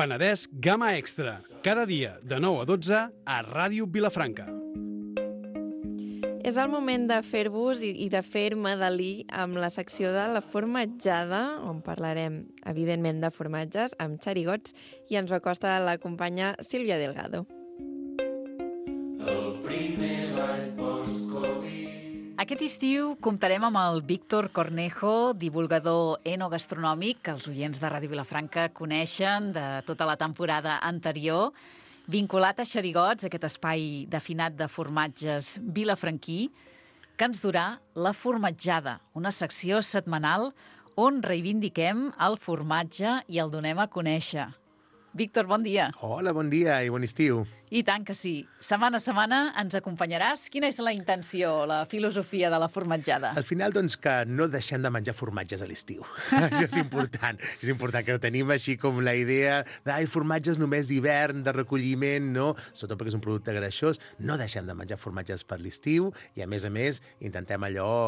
Penedès Gamma Extra, cada dia de 9 a 12 a Ràdio Vilafranca. És el moment de fer-vos i de fer-me delí amb la secció de la formatjada, on parlarem, evidentment, de formatges amb xerigots, i ens ho acosta la companya Sílvia Delgado. El primer ball post-Covid. Aquest estiu comptarem amb el Víctor Cornejo, divulgador enogastronòmic, que els oients de Ràdio Vilafranca coneixen de tota la temporada anterior, vinculat a Xerigots, aquest espai d'afinat de formatges vilafranquí, que ens durà la formatjada, una secció setmanal on reivindiquem el formatge i el donem a conèixer. Víctor, bon dia. Hola, bon dia i bon estiu. I tant que sí. Setmana a setmana ens acompanyaràs. Quina és la intenció, la filosofia de la formatjada? Al final, doncs, que no deixem de menjar formatges a l'estiu. Això és important. És important que no tenim així com la idea de formatges només d'hivern, de recolliment, no? Sobretot perquè és un producte greixós. No deixem de menjar formatges per l'estiu i, a més, intentem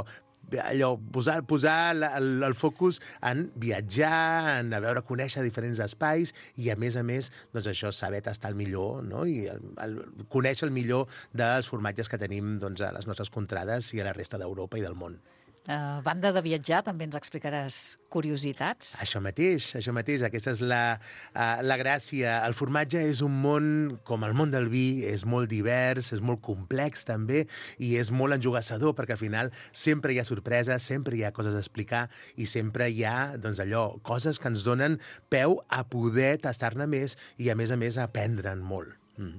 posar el focus en viatjar, en a veure, conèixer diferents espais i, a més, doncs això, saber tastar el millor, no? I conèixer el millor dels formatges que tenim doncs, a les nostres contrades i a la resta d'Europa i del món. A banda de viatjar, també ens explicaràs curiositats? Això mateix. Aquesta és la gràcia. El formatge és un món, com el món del vi, és molt divers, és molt complex també, i és molt enjogassador, perquè al final sempre hi ha sorpreses, sempre hi ha coses a explicar, i sempre hi ha, doncs allò, coses que ens donen peu a poder tastar-ne més i, a més, a aprendre'n molt.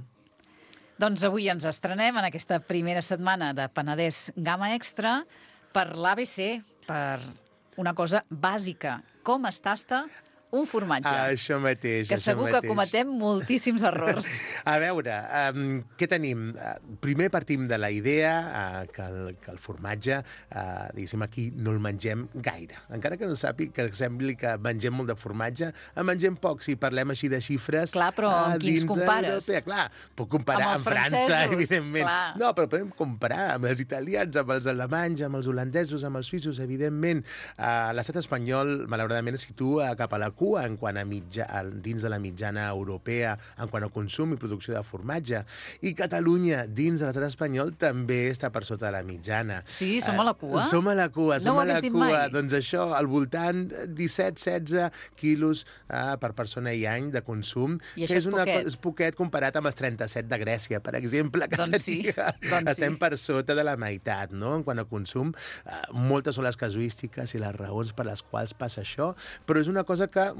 Doncs avui ens estrenem en aquesta primera setmana de Penedès Gamma Extra per l'ABC, per una cosa bàsica. Com es tasta un formatge? Això mateix. Que segur que cometem moltíssims errors. A veure, què tenim? Primer partim de la idea que el formatge, diguéssim, aquí no el mengem gaire. Encara que no que sembli que mengem molt de formatge, en mengem poc. Si parlem així de xifres... Clar, però amb quins compares? Clar, puc comparar amb França, evidentment. Clar. No, però podem comparar amb els italians, amb els alemanys, amb els holandesos, amb els suïssos, evidentment. L'estat espanyol, malauradament, es situa cap a la cua en quant a dins de la mitjana europea en quant a consum i producció de formatge. I Catalunya, dins de l'estat espanyol, també està per sota de la mitjana. Sí? Som a la cua? Som a la cua. No ho hagués dit mai. Doncs això, al voltant 17-16 quilos per persona i any de consum. I això és poquet? És poquet comparat amb els 37 de Grècia, per exemple, que estem per sota de la meitat, no?, en quant a consum. Moltes són les casuístiques i les raons per les quals passa això, però és una cosa que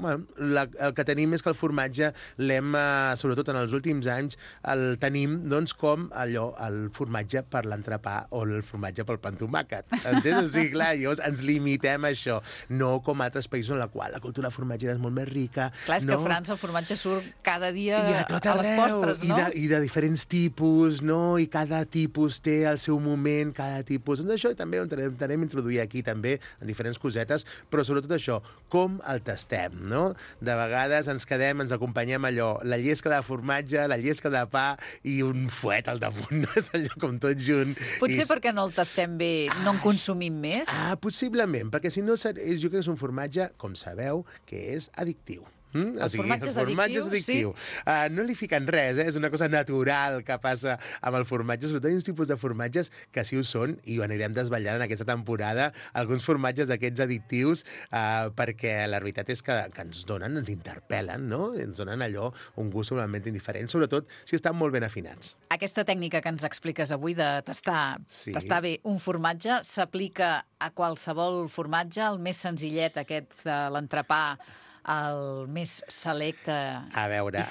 el que tenim és que el formatge l'hem, sobretot en els últims anys, el tenim doncs com allò, el formatge per l'entrepà o el formatge pel pa amb tomàquet. Entens? O sigui, clar, llavors ens limitem a això, no com altres països en la qual la cultura formatgera és molt més rica. Clar, és que a França el formatge surt cada dia a les postres, no? I de diferents tipus, no? I cada tipus té el seu moment, cada tipus... Doncs això també ho intentarem introduir aquí també, en diferents cosetes, però sobretot això, com el tastem, no? De vegades ens quedem, ens acompanyem allò, la llesca de formatge, la llesca de pa i un fuet al damunt, no? És allò com tot junt. Potser perquè no el tastem bé, no en consumim més? Possiblement, perquè si no, jo crec que és un formatge, com sabeu, que és addictiu. El formatge és addictiu? Sí. No li fiquen res, és una cosa natural que passa amb el formatge. Sobretot hi ha uns tipus de formatges que sí ho són, i ho anirem desvetllant en aquesta temporada, alguns formatges d'aquests addictius, perquè la veritat és que ens donen, ens interpel·len, no? Ens donen allò, un gust segurament indiferent, sobretot si estan molt ben afinats. Aquesta tècnica que ens expliques avui de tastar bé un formatge s'aplica a qualsevol formatge, el més senzillet, aquest de l'entrepà, el més selecte i fi? A veure,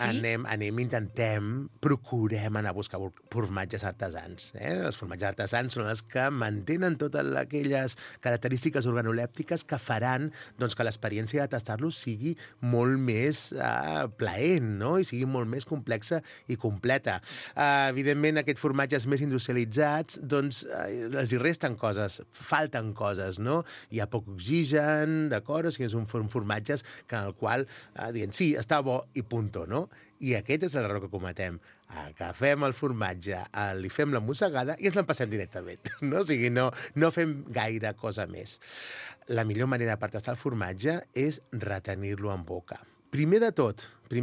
procurem anar a buscar formatges artesans. Els formatges artesans són els que mantenen totes aquelles característiques organolèptiques que faran doncs, que l'experiència de tastar-los sigui molt més plaent, no? I sigui molt més complexa i completa. Evidentment, aquests formatges més industrialitzats, doncs, els hi resten coses, falten coses, no? Hi ha poc oxigen, d'acord? O sigui, són formatges que en el qual dient, sí, està bo i punto, no? I aquest és l'error que cometem. Agafem el formatge, li fem la mossegada i ens l'empassem directament, no? O sigui, no fem gaire cosa més. La millor manera per tastar el formatge és retenir-lo en boca. Primer de tot,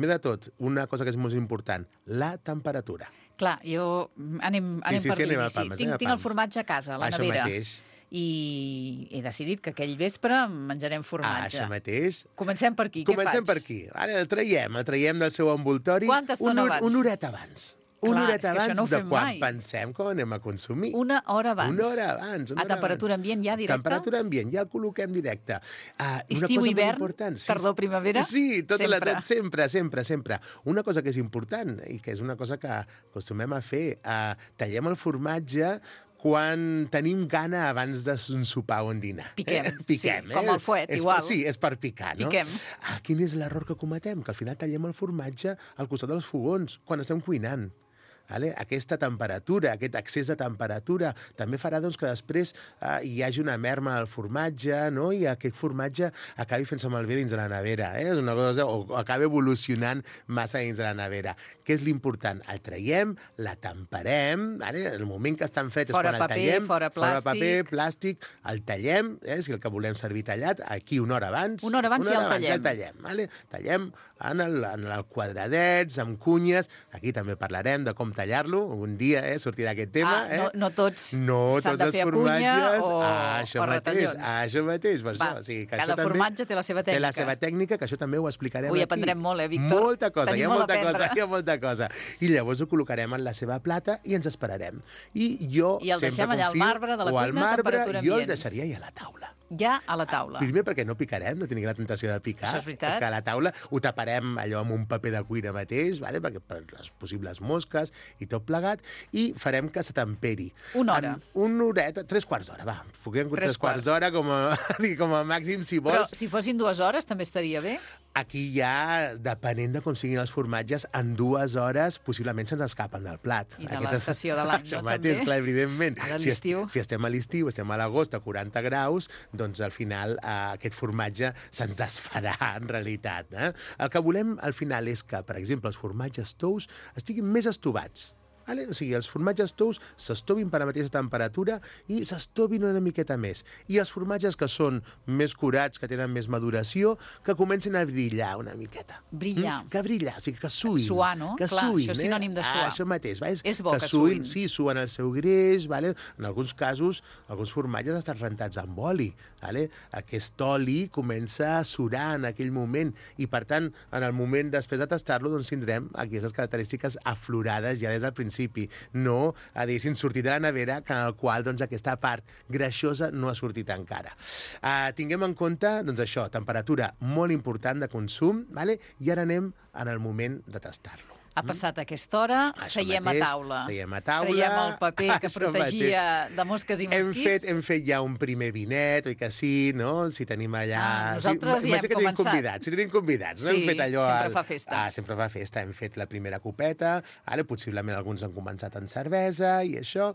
una cosa que és molt important, la temperatura. Clar, anem per l'inici. Tinc el formatge a casa, a la nevera. Això mateix. I he decidit que aquell vespre menjarem formatge. Això mateix. Comencem per aquí, què faig? Comencem per aquí. Ara el traiem del seu envoltori. Quanta estona abans? Una horeta abans. Una horeta abans de quan pensem que ho anem a consumir. Una hora abans. Una hora abans. A temperatura ambient ja directe? Temperatura ambient, ja el col·loquem directe. Estiu, hivern, tardor, primavera? Sí, sempre. Una cosa que és important i que és una cosa que acostumem a fer, tallem el formatge quan tenim gana abans d'un sopar o un dinar. Piquem, sí, com el fuet, igual. Sí, és per picar, no? Piquem. Quin és l'error que cometem? Que al final tallem el formatge al costat dels fogons, quan estem cuinant. Aquesta temperatura, aquest excés de temperatura, també farà que després hi hagi una merma al formatge, no? I aquest formatge acabi fent-se malbé dins de la nevera. És una cosa, o acabi evolucionant massa dins de la nevera. Què és l'important? El traiem, la temperem, el moment que està en fred és quan el tallem. Fora paper, plàstic, el tallem, si el que volem servir tallat, aquí una hora abans. Una hora abans ja el tallem. Tallem en el quadradets, amb cunyes. Aquí també parlarem de com tallar-lo. Un dia sortirà aquest tema. No tots s'han de fer a cunya o retallons. Això mateix. Cada formatge té la seva tècnica. Té la seva tècnica, que això també ho explicarem aquí. Avui aprendrem molt, Víctor? Molta cosa, hi ha molta cosa. I llavors ho col·locarem en la seva plata i ens esperarem. I el deixem allà al marbre de la cuina, temperatura ambient. Jo el deixaria ja a la taula. Ja a la taula. Primer perquè no picarem, no tenim la tentació de picar. Això és veritat. És que a la taula ho taparem allò amb un paper de cuina mateix, perquè per les possibles mosques i tot plegat, i farem que se temperi. Una hora. Una horeta, 3/4 d'hora, va. Foquem 3/4 d'hora com a màxim, si vols. Però si fossin 2 hores també estaria bé? Aquí ja, depenent de com siguin els formatges, en 2 hores possiblement se'ns escapen del plat. I de l'estació de l'any, no? Això mateix, clar, evidentment. Ara l'estiu. Si estem a l'estiu, estem a l'agost a 40 graus, doncs al final aquest formatge se'ns desfarà, en realitat. El que volem al final és que, per exemple, els formatges tous estiguin més estovats. O sigui, els formatges tous s'estovin per la mateixa temperatura i s'estovin una miqueta més. I els formatges que són més curats, que tenen més maduració, que comencin a brillar una miqueta. Brillar. Que brillar, o sigui, que suïn. Suar, no? Que clar, suïn, això és sinònim de suar. Això mateix. És bo que suïn. Sí, suen el seu greix. En alguns casos, alguns formatges estan rentats amb oli. Aquest oli comença a surar en aquell moment i, per tant, en el moment després de tastar-lo, doncs tindrem aquestes característiques aflorades ja des del principi. No, diguéssim, sortir de la nevera, en el qual aquesta part greixosa no ha sortit encara. Tinguem en compte, doncs això, temperatura molt important de consum, i ara anem en el moment de tastar-lo. Ha passat aquesta hora, seiem a taula. Traiem el paper que protegia de mosques i mosquits. Hem fet ja un primer vinet, oi que sí, no? Si tenim allà... Nosaltres ja hem començat. Si tenim convidats. Sí, sempre fa festa. Sempre fa festa. Hem fet la primera copeta, ara possiblement alguns han començat en cervesa i això.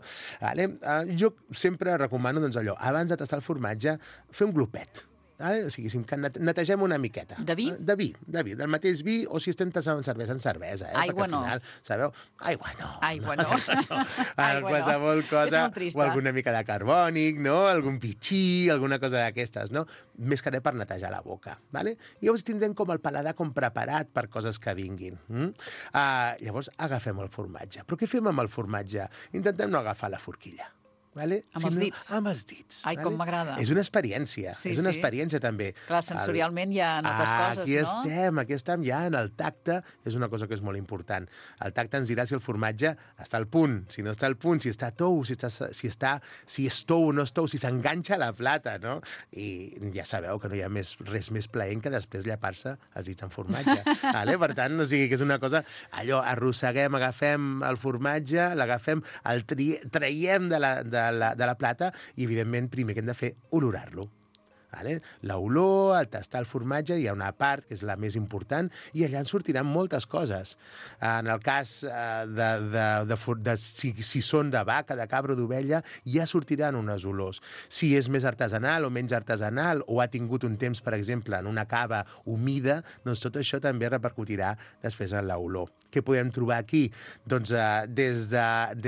Jo sempre recomano, allò, abans de tastar el formatge, fer un glopet. O sigui, que netegem una miqueta. De vi? De vi, del mateix vi, o si estem tastant en cervesa. Aigua no. Al final, sabeu? Aigua no. Aigua no. Qualsevol cosa, o alguna mica de carbònic, no? Algun pitxí, alguna cosa d'aquestes, no? Més que res per netejar la boca, ¿vale? I llavors tindrem com el paladar preparat per coses que vinguin. Llavors agafem el formatge. Però què fem amb el formatge? Intentem no agafar la forquilla. Amb els dits. Amb els dits. Ai, com m'agrada. És una experiència. És una experiència, també. Clar, sensorialment ja notes coses, no? Aquí estem ja en el tacte. És una cosa que és molt important. El tacte ens dirà si el formatge està al punt, si no està al punt, si està tou, si és tou o no és tou, si s'enganxa a la plata, no? I ja sabeu que no hi ha res més plaent que després llepar-se els dits en formatge. Per tant, o sigui que és una cosa... Allò, arrosseguem, agafem el formatge, l'agafem, el traiem de la plata i, evidentment, primer que hem de fer, olorar-lo. L'olor, el tastar el formatge, hi ha una part que és la més important i allà en sortiran moltes coses. En el cas si són de vaca, de cabra o d'ovella, ja sortiran unes olors. Si és més artesanal o menys artesanal o ha tingut un temps, per exemple, en una cava humida, doncs tot això també repercutirà després en l'olor. Què podem trobar aquí? Doncs des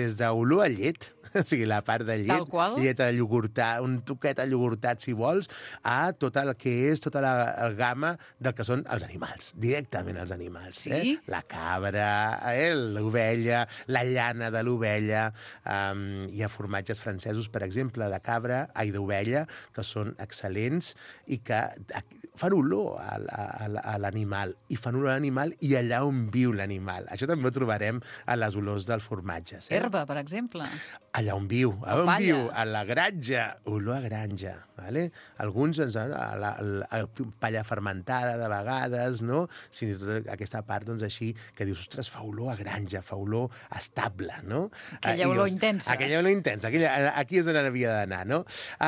d'olor a llet, o sigui, la part de llet, llet iogurtat, un toquet iogurtat, si vols, a tot el que és tota la gamma del que són els animals, directament els animals. Sí? La cabra, l'ovella, la llana de l'ovella. Hi ha formatges francesos, per exemple, d'ovella, que són excel·lents i que fan olor a l'animal, i fan olor a l'animal i allà on viu l'animal. Això també ho trobarem a les olors dels formatges. Herba, per exemple. Allà on viu, on palla. viu, a la granja, olor a granja. Vale? Alguns la palla fermentada de vegades, no? Fins i tot aquesta part, doncs, així, que dius, ostres, fa olor a granja, fa olor estable, no? Aquella olor intensa. Aquella olor intensa, aquí és on havia d'anar, no?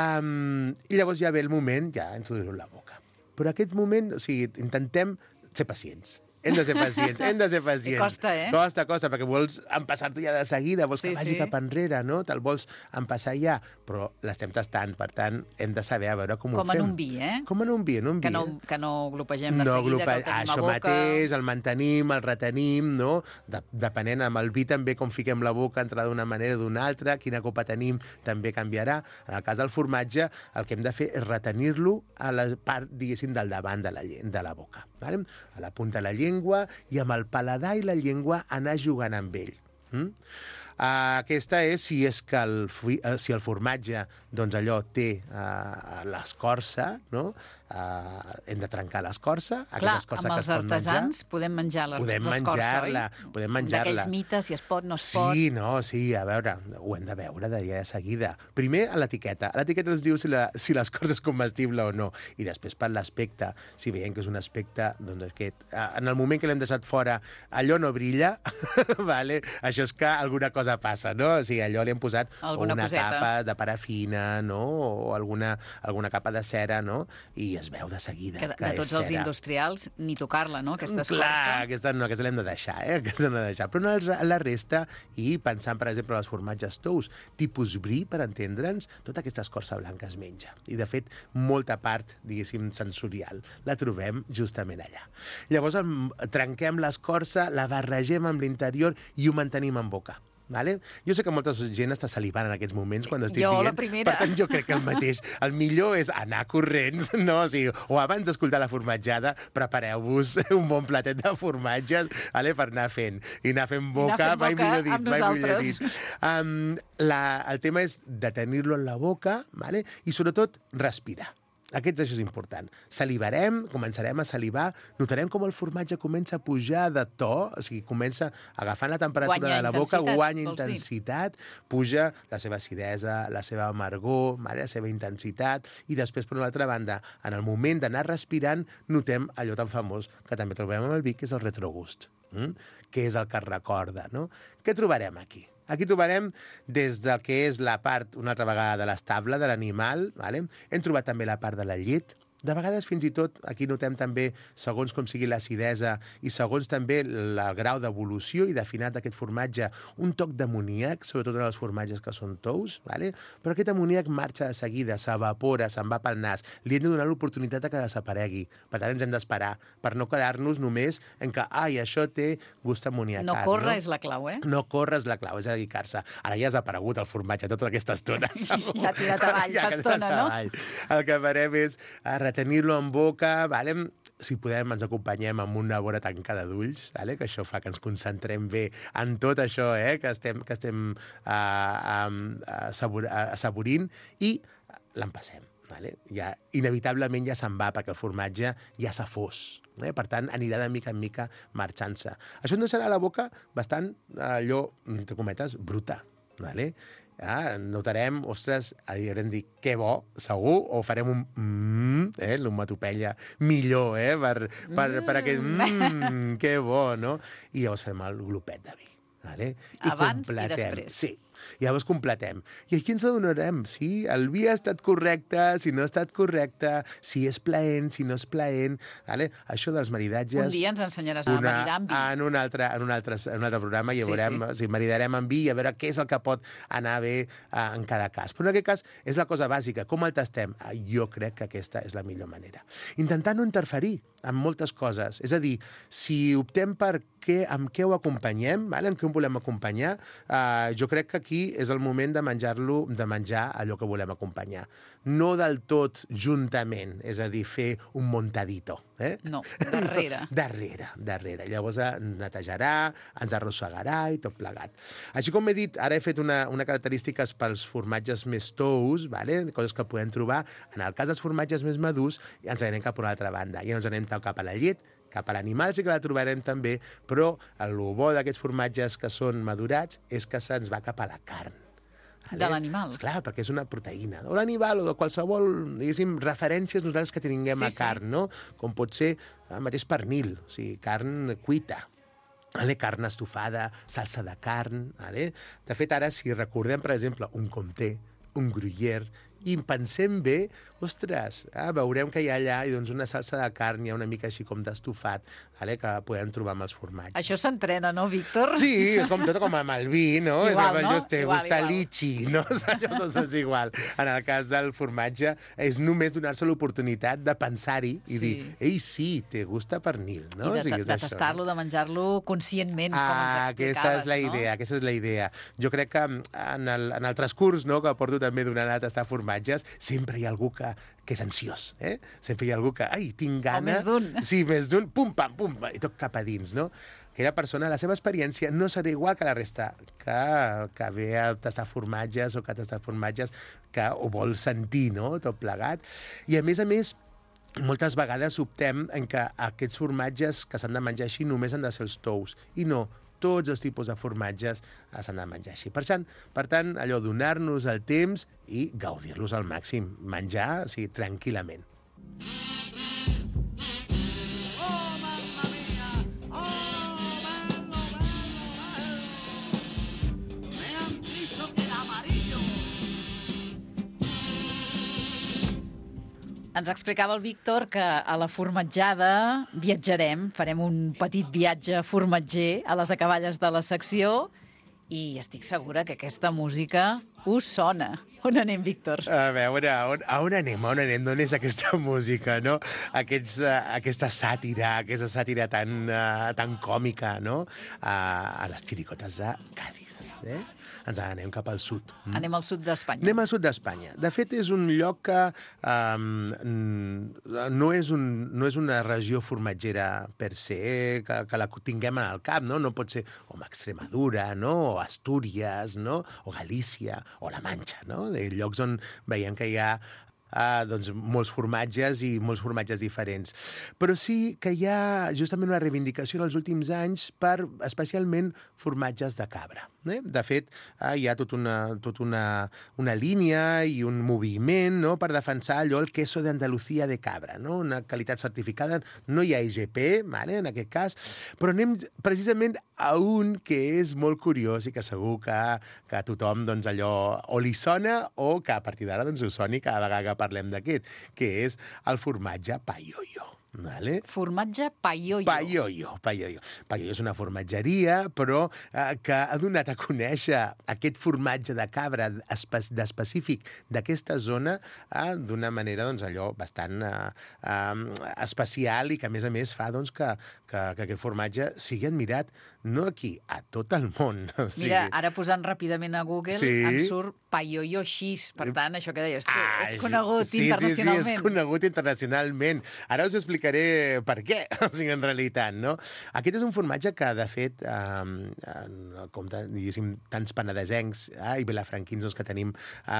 I llavors ja ve el moment, ja introduir-ho en la boca. Però aquest moment, o sigui, intentem ser pacients. Hem de ser pacients. I costa, eh? Costa, perquè vols empassar-te ja de seguida, vols que vagi cap enrere, no? Te'l vols empassar ja, però l'estem tastant, per tant, hem de saber a veure com ho fem. Com en un vi, eh? Com en un vi, Que no glopegem de seguida, que el tenim a això boca. mateix, el mantenim, el retenim, no? Depenent amb el vi també com fiquem la boca, entrarà d'una manera o d'una altra, quina copa tenim també canviarà. En el cas del formatge, el que hem de fer és retenir-lo a la part, diguéssim, del davant de la boca. Vale? A la punta de la llengua, i amb el paladar i la llengua anar jugant amb ell. Aquesta és si el formatge, doncs allò té l'escorça, no? Hem de trencar l'escorça. Clar, amb els artesans podem menjar l'escorça, oi? Podem menjar-la. D'aquells mites, si es pot, no es pot. Sí, a veure, ho hem de veure de seguida. Primer, a l'etiqueta. A l'etiqueta ens diu si l'escorça és comestible o no. I després, per l'aspecte, si veiem que és un aspecte, doncs aquest, en el moment que l'hem deixat fora, allò no brilla, vale? Això és que alguna cosa passa, no? O sigui, allò li hem posat una capa de parafina, no? O alguna capa de cera, no? I es veu de seguida que és cera. De tots els industrials, ni tocar-la, no? Aquesta escorça. Clar, aquesta l'hem de deixar, Aquesta l'hem de deixar. Però no la resta, i pensant, per exemple, als formatges tous, tipus brie, per entendre'ns, tota aquesta escorça blanca es menja. I, de fet, molta part, diguéssim, sensorial, la trobem justament allà. Llavors, trenquem l'escorça, la barregem amb l'interior i ho mantenim en boca. Vale? Jo sé que molta gent està salivant en aquests moments quan estic dient. Jo, la primera. Per tant, jo crec que el mateix. El millor és anar corrents, no? O sigui, o abans d'escoltar la formatjada, prepareu-vos un bon platet de formatges, vale? Per anar fent. I anar fent boca, mai millor dit. El tema és de tenir-lo en la boca, vale? I sobretot respirar. Això és important. Salivarem, començarem a salivar, notarem com el formatge comença a pujar de to, o sigui, comença agafant la temperatura de la boca, guanya intensitat, puja la seva acidesa, la seva amargor, la seva intensitat, i després, per una altra banda, en el moment d'anar respirant, notem allò tan famós que també trobem amb el vi, que és el retrogust, que és el que recorda, no? Què trobarem aquí? Aquí trobarem des del que és la part, una altra vegada, de l'estable, de l'animal. Vale? Hem trobat també la part de la llet. De vegades, fins i tot, aquí notem també, segons com sigui l'acidesa i segons també el grau d'evolució i d'afinat d'aquest formatge, un toc d'amoníac, sobretot en els formatges que són tous, vale? Però aquest amoníac marxa de seguida, s'evapora, se'n va pel nas. Li hem de donar l'oportunitat que desaparegui. Per tant, ens hem d'esperar per no quedar-nos només en que, això té gust amoniacat. No córrer és la clau, eh? No córrer és la clau, és dedicar-se. Ara ja has aparegut el formatge tota aquesta estona. Ja ha tirat avall fa estona, no? El que farem és retenir-lo en boca, vale? Si podem, ens acompanyem amb una bona tancada d'ulls, vale? Que això fa que ens concentrem bé en tot això que estem assaborint, i l'empassem. Vale? Inevitablement ja se'n va, perquè el formatge ja s'ha fos. Per tant, anirà de mica en mica marxant-se. Això ens deixarà la boca bastant, allò, entre cometes, bruta. Vale? Notarem, ostres, haurem dit que bo, segur, o farem un l'onomatopeia millor, per aquest que bo, no? I llavors farem el glopet de vi. Vale? Abans i després. Sí. I llavors completem. I aquí ens adonarem si el vi ha estat correcte, si no ha estat correcte, si és plaent, si no és plaent. Vale? Això dels maridatges... Un dia ens ensenyaràs a maridar amb vi. En un altre programa i veurem, si maridarem amb vi i a veure què és el que pot anar bé en cada cas. Però en aquest cas és la cosa bàsica. Com el tastem? Jo crec que aquesta és la millor manera. Intentar no interferir en moltes coses. És a dir, si optem per amb què ho acompanyem, vale? volem acompanyar, jo crec que aquí és el moment de menjar allò que volem acompanyar. No del tot juntament, és a dir, fer un montadito. No, darrere. Darrere. Llavors netejarà, ens arrossegarà i tot plegat. Així com he dit, ara he fet una característiques pels formatges més tous, vale? Coses que podem trobar. En el cas dels formatges més madurs, ja ens anem cap a una altra banda. Ja ens anem cap a la llet, cap a l'animal sí que la trobarem també, però el bo d'aquests formatges que són madurats és que se'ns va cap a la carn. De l'animal. Clar, perquè és una proteïna. O l'animal o de qualsevol, diguéssim, referències nosaltres que tinguem a carn, no? Com pot ser el mateix pernil, o sigui, carn cuita. Carn estofada, salsa de carn. De fet, ara, si recordem, per exemple, un comté, un gruyère, i pensem bé, ostres, veurem que hi ha allà doncs, una salsa de carn, hi ha una mica així com d'estofat, que podem trobar amb els formatges. Això s'entrena, no, Víctor? Sí, és com tot com amb el vi, no? Igual, no? Te gusta litxi, no? Tot és igual. En el cas del formatge, és només donar-se l'oportunitat de pensar-hi i dir, ei, sí, te gusta pernil, no? I de tastar-lo, de menjar-lo conscientment, com ens explicaves, aquesta és la idea. Jo crec que en el transcurs, no?, que porto també donant a tastar formatges, sempre hi ha algú que és ansiós, Sempre hi ha algú que, tinc gana... O més d'un. Sí, més d'un, pum, pam, i tot cap a dins, no? Aquella persona, la seva experiència no serà igual que la resta, que ve a tastar formatges o que ha tastat formatges, que ho vol sentir, no?, tot plegat. I, a més, moltes vegades optem en que aquests formatges que s'han de menjar així només han de ser els tous, i no, tots els tipus de formatges s'han de menjar així. Per tant, allò, donar-nos el temps i gaudir-los al màxim. Menjar, sí, tranquil·lament. Ens explicava el Víctor que a la formatjada viatjarem, farem un petit viatge formatger a les acaballes de la secció i estic segura que aquesta música us sona. On anem, Víctor? A veure, on anem? D'on és aquesta música, no? Aquesta sàtira tan còmica, no? A les xiricotes de Cádiz, Ens anem cap al sud. Anem al sud d'Espanya. Anem al sud d'Espanya. De fet, és un lloc que no és una regió formatgera per se, que la tinguem al cap, no? No pot ser com Extremadura, no? O Astúries, no? O Galícia, o la Manxa, no? Llocs on veiem que hi ha doncs, molts formatges i molts formatges diferents. Però sí que hi ha justament una reivindicació en els últims anys per especialment formatges de cabra. De fet, hi ha tota una línia i un moviment, no?, per defensar allò, el queso d'Andalucía de cabra, no? Una qualitat certificada. No hi ha IGP, en aquest cas, però anem precisament a un que és molt curiós i que segur que a tothom doncs, allò o li sona o que a partir d'ara doncs, us soni cada vegada que parlem d'aquest, que és el formatge Payoyo. Vale? Formatge Payoyo. Payoyo és una formatgeria, però que ha donat a conèixer aquest formatge de cabra específic d'aquesta zona d'una manera, doncs, allò bastant especial i que, a més, fa doncs, que aquest formatge sigui admirat no aquí, a tot el món. Mira, ara posant ràpidament a Google em surt Payoyo Cheese. Per tant, això que deies tu, és conegut internacionalment. Sí, és conegut internacionalment. Ara us explicaré per què, en realitat, no? Aquest és un formatge que, de fet, com diguéssim, tants penedesencs i vilafranquins que tenim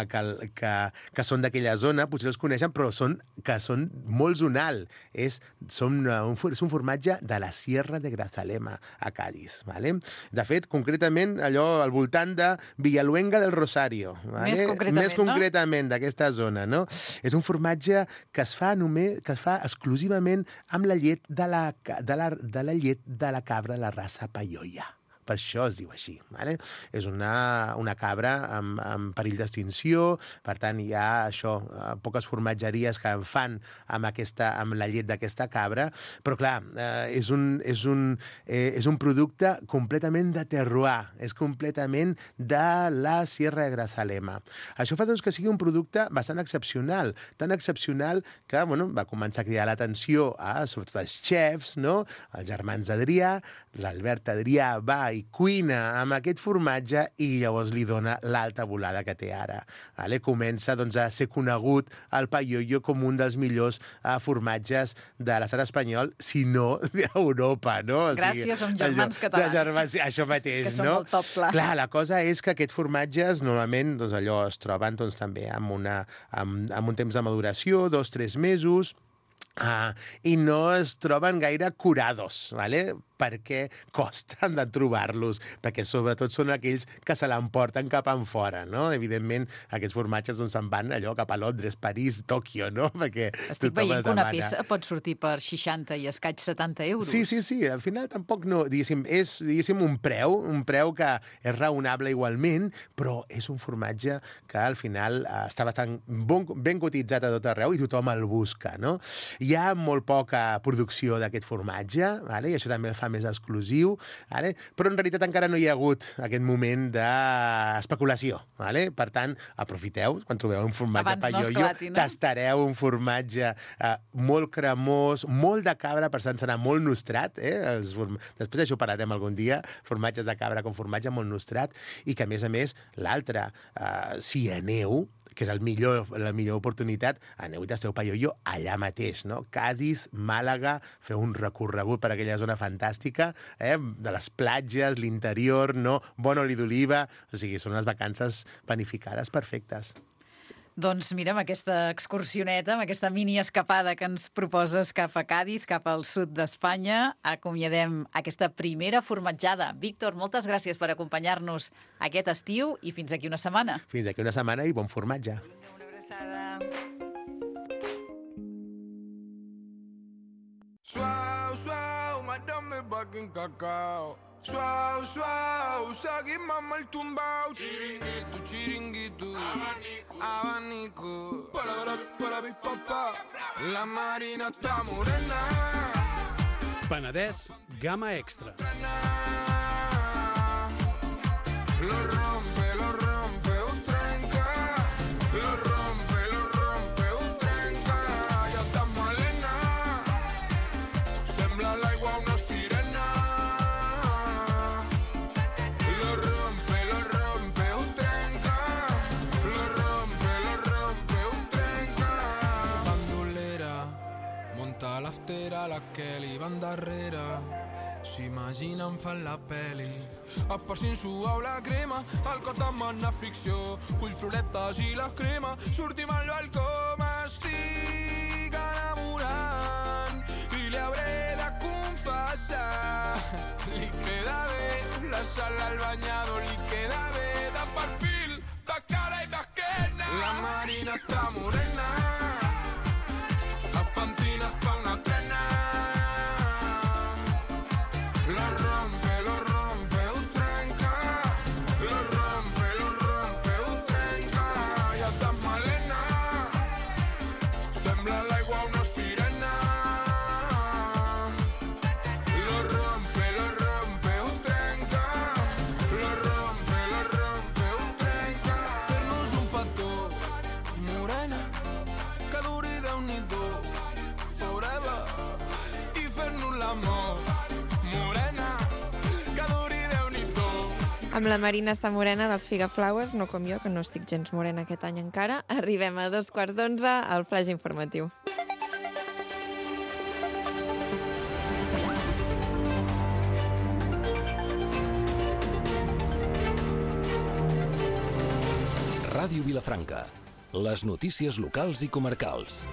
que són d'aquella zona, potser els coneixen, però són molt zonal. És un formatge de la Sierra de Grazalema, a Cádiz. Vale? De fet, concretament, allò al voltant de Villaluenga del Rosario. Vale? Més concretament, d'aquesta zona, no? És un formatge que es fa exclusivament amb la llet de la llet de la cabra de la raça Payoya. Per això es diu així. Vale? És una cabra en perill d'extinció, per tant, hi ha poques formatgeries que en fan amb la llet d'aquesta cabra, però clar, és un producte completament de terroir, és completament de la Sierra de Grazalema. Això fa doncs, que sigui un producte bastant excepcional, tan excepcional que va començar a cridar l'atenció sobretot als xefs, no? Els germans Adrià, l'Albert Adrià va i cuina amb aquest formatge i llavors li dona l'alta volada que té ara. Vale? Comença doncs, a ser conegut el paiollo com un dels millors formatges de l'estat espanyol, si no d'Europa, no? Gràcies, som germans catalans. Això mateix, que som no? el top pla. Clar, la cosa és que aquests formatges normalment doncs, allò es troben doncs, també amb un temps de maduració, 2-3 mesos, i no es troben gaire curados, ¿vale? Perquè costen de trobar-los, perquè sobretot són aquells que se l'emporten cap enfora, no? Evidentment, aquests formatges doncs, se'n van allò cap a Londres, París, Tòquio, no? Perquè estic veient que una peça pot sortir per 60 i escaig 70 euros. Sí, al final tampoc no, diguéssim, és un preu que és raonable igualment, però és un formatge que al final està bastant ben cotitzat a tot arreu i tothom el busca, no? Hi ha molt poca producció d'aquest formatge, ¿vale? I això també el fa més exclusiu, ¿vale? Però en realitat encara no hi ha hagut aquest moment d'especulació. ¿Vale? Per tant, aprofiteu, quan trobeu un formatge paiollo, tastareu un formatge molt cremós, molt de cabra, per tant serà molt nostrat, després això parlarem algun dia, formatges de cabra com formatge molt nostrat, i que a més, l'altre, si aneu, que és la millor oportunitat, aneu i tasteu paiollo allà mateix, no? Cádiz, Màlaga, feu un recorregut per aquella zona fantàstica, de les platges, l'interior, no? Bon oli d'oliva, o sigui, són unes vacances planificades perfectes. Doncs mira, amb aquesta excursioneta, amb aquesta mini escapada que ens proposes cap a Càdiz, cap al sud d'Espanya, acomiadem aquesta primera formatjada. Víctor, moltes gràcies per acompanyar-nos aquest estiu i fins aquí una setmana. Fins aquí una setmana i bon formatge. Una abraçada. Suau, suau, madame baguin cacao. Suau, suau, seguim amb el tumbao. Chiringuito, chiringuito, abanico, abanico. Para mi papá, la marina está morena. Penedès, gamma extra. Lo rompe, ho trenca. Lo rompe, ho trenca. Ja està malena. Sembla l'aigua una sirena. Lo rompe, ho trenca. Lo rompe, ho trenca. Bandolera, monta l'aftera, la Kelly van darrere. S'imaginen fan la peli. Esparcint suau la crema, el cos demana ficció. Culls floretes i la crema, sortim al balcó, m'estic enamorant i li hauré de confessar. Li queda bé la sala al banyador, li queda bé de perfil, de cara i d'esquena. La marina està morena, la pentina fa una trena. Lo rompe, ho trenca. Lo rompe, ho trenca. Ja està malena. Sembla l'aigua una sirena. Lo rompe, ho trenca. Lo rompe, ho trenca. Fer-nos un petó, morena, que duri Déu-n'hi-do, forever, i fer-nos l'amor. Amb la Marina està morena dels Figaflaues, no com jo, que no estic gens morena aquest any encara. Arribem a 11:15 al flash informatiu. Ràdio Vilafranca. Les notícies locals i comarcals.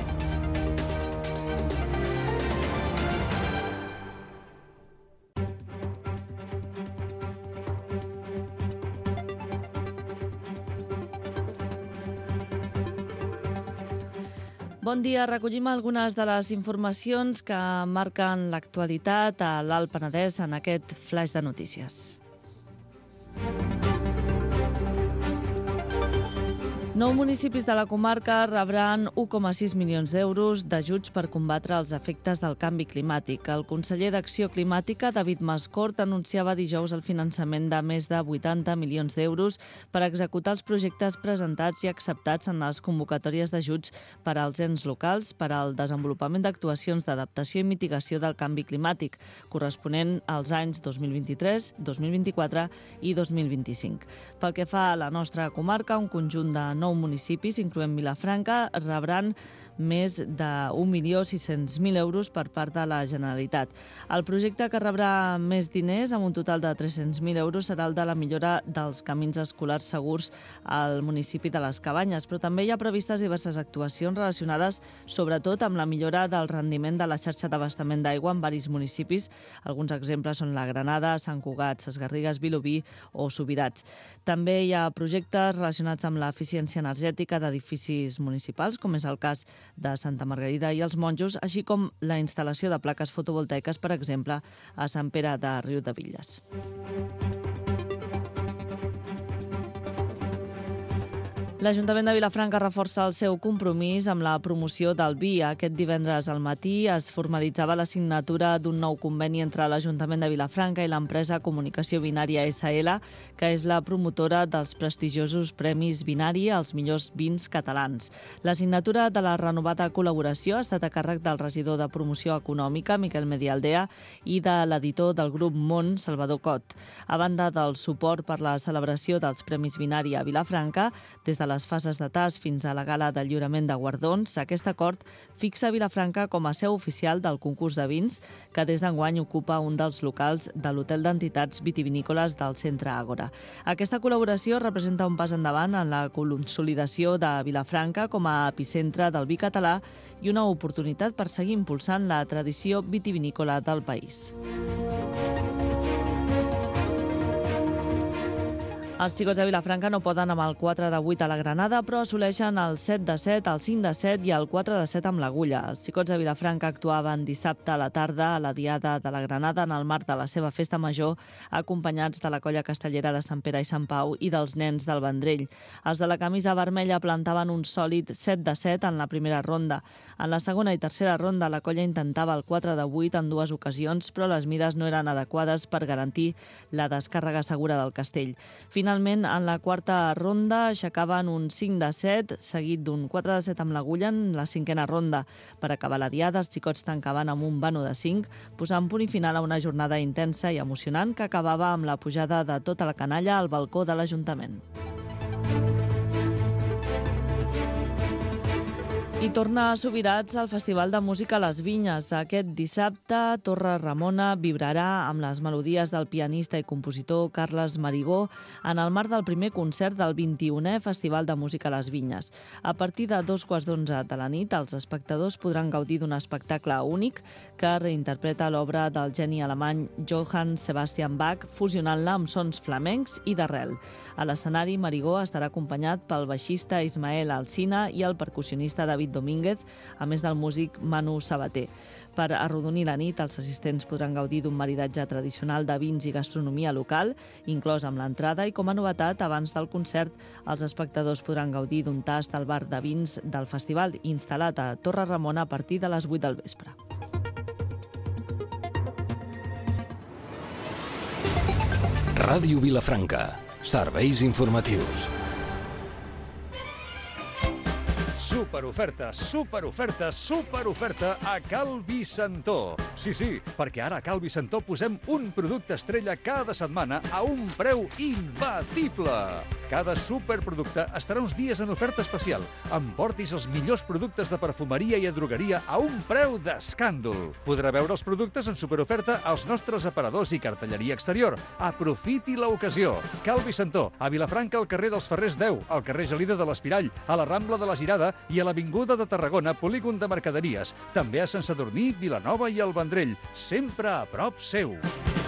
Bon dia, recollim algunes de les informacions que marquen l'actualitat a l'Alt Penedès en aquest flash de notícies. Nou municipis de la comarca rebran 1,6 milions d'euros d'ajuts per combatre els efectes del canvi climàtic. El conseller d'Acció Climàtica, David Mascort, anunciava dijous el finançament de més de 80 milions d'euros per executar els projectes presentats i acceptats en les convocatòries d'ajuts per als ens locals per al desenvolupament d'actuacions d'adaptació i mitigació del canvi climàtic, corresponent als anys 2023, 2024 i 2025. Pel que fa a la nostra comarca, un conjunt de 9 municipis, incloent Vilafranca, rebran més de 1.600.000 euros per part de la Generalitat. El projecte que rebrà més diners, amb un total de 300.000 euros, serà el de la millora dels camins escolars segurs al municipi de les Cabanyes, però també hi ha previstes diverses actuacions relacionades sobretot amb la millora del rendiment de la xarxa d'abastament d'aigua en diversos municipis. Alguns exemples són la Granada, Sant Cugat, Ses Garrigues, Vilobí o Subirats. També hi ha projectes relacionats amb l'eficiència energètica d'edificis municipals, com és el cas de Santa Margarida i els Monjos, així com la instal·lació de plaques fotovoltaiques, per exemple, a Sant Pere de Riudebitlles. L'Ajuntament de Vilafranca reforça el seu compromís amb la promoció del vi. Aquest divendres al matí es formalitzava la signatura d'un nou conveni entre l'Ajuntament de Vilafranca i l'empresa Comunicació Binària SL, que és la promotora dels prestigiosos Premis Binari als millors vins catalans. La signatura de la renovada col·laboració ha estat a càrrec del regidor de Promoció Econòmica, Miquel Medialdea, i de l'editor del grup Món, Salvador Cot. A banda del suport per la celebració dels Premis Binari a Vilafranca, des de les fases de tast fins a la gala de lliurament de guardons, aquest acord fixa Vilafranca com a seu oficial del concurs de vins, que des d'enguany ocupa un dels locals de l'Hotel d'Entitats Vitivinícoles del Centre Àgora. Aquesta col·laboració representa un pas endavant en la consolidació de Vilafranca com a epicentre del vi català i una oportunitat per seguir impulsant la tradició vitivinícola del país. Els xicots de Vilafranca no poden amb el 4 de 8 a la Granada, però assoleixen el 7 de 7, el 5 de 7 i el 4 de 7 amb l'Agulla. Els xicots de Vilafranca actuaven dissabte a la tarda a la Diada de la Granada en el marc de la seva festa major, acompanyats de la colla castellera de Sant Pere i Sant Pau i dels nens del Vendrell. Els de la camisa vermella plantaven un sòlid 7 de 7 en la primera ronda. En la segona i tercera ronda, la colla intentava el 4 de 8 en dues ocasions, però les mides no eren adequades per garantir la descàrrega segura del castell. Finalment, en la quarta ronda aixecaven un 5 de 7, seguit d'un 4 de 7 amb l'Agulla en la cinquena ronda. Per acabar la diada, els xicots tancaven amb un vano de 5, posant punt i final a una jornada intensa i emocionant que acabava amb la pujada de tota la canalla al balcó de l'Ajuntament. I torna a Subirats al Festival de Música a les Vinyes. Aquest dissabte, Torre Ramona vibrarà amb les melodies del pianista i compositor Carles Marigó en el marc del primer concert del 21è Festival de Música a les Vinyes. A partir de 2:15 de la nit, els espectadors podran gaudir d'un espectacle únic que reinterpreta l'obra del geni alemany Johann Sebastian Bach, fusionant-la amb sons flamencs i d'arrel. A l'escenari, Marigó estarà acompanyat pel baixista Ismael Alsina i el percussionista David Domínguez, a més del músic Manu Sabater. Per arrodonir la nit, els assistents podran gaudir d'un maridatge tradicional de vins i gastronomia local, inclòs amb l'entrada, i com a novetat, abans del concert, els espectadors podran gaudir d'un tast al bar de vins del festival instal·lat a Torre Ramona a partir de les 8 del vespre. Ràdio Vilafranca. Serveis informatius. Superoferta, superoferta, superoferta a Cal Vicentó. Sí, perquè ara a Cal Vicentó posem un producte estrella cada setmana a un preu imbatible. Cada superproducte estarà uns dies en oferta especial. Emportis els millors productes de perfumeria i drogueria a un preu d'escàndol. Podrà veure els productes en superoferta als nostres aparadors i cartelleria exterior. Aprofiti l'ocasió. Cal Vicentó, a Vilafranca, al carrer dels Ferrers 10, al carrer Gelida de l'Espirall, a la Rambla de la Girada i a l'Avinguda de Tarragona, polígon de mercaderies. També a Sant Sadurní, Vilanova i el Vendrell, sempre a prop seu.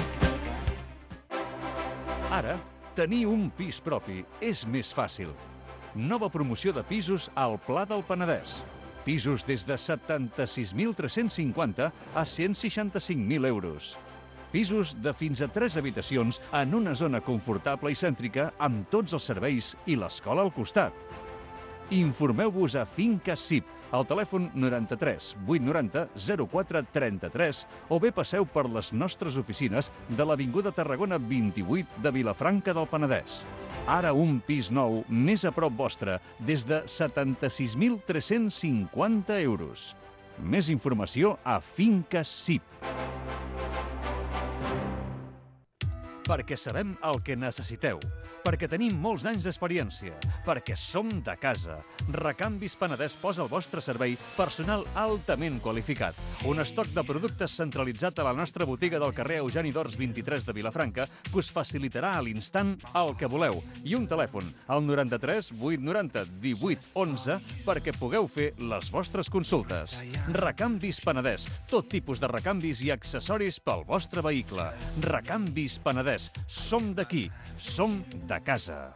Ara, tenir un pis propi és més fàcil. Nova promoció de pisos al Pla del Penedès. Pisos des de 76.350 a 165.000 euros. Pisos de fins a 3 habitacions en una zona confortable i cèntrica amb tots els serveis i l'escola al costat. Informeu-vos a Finca CIP, al telèfon 93 890 04 33 o bé passeu per les nostres oficines de l'Avinguda Tarragona 28 de Vilafranca del Penedès. Ara un pis nou més a prop vostre des de 76.350 euros. Més informació a Finca CIP. Perquè sabem el que necessiteu, perquè tenim molts anys d'experiència, perquè som de casa. Recanvis Penedès posa al vostre servei personal altament qualificat. Un estoc de productes centralitzat a la nostra botiga del carrer Eugeni d'Ors 23 de Vilafranca que us facilitarà a l'instant el que voleu. I un telèfon, al 93 890 18 11, perquè pugueu fer les vostres consultes. Recanvis Penedès, tot tipus de recanvis i accessoris pel vostre vehicle. Recanvis Penedès. Som d'aquí, som de casa.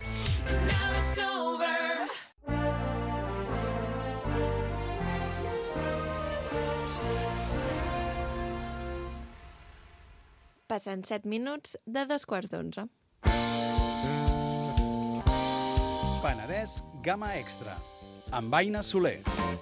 Passen 7 minuts de 2:15. Penedès Gamma Extra, amb Aina Soler.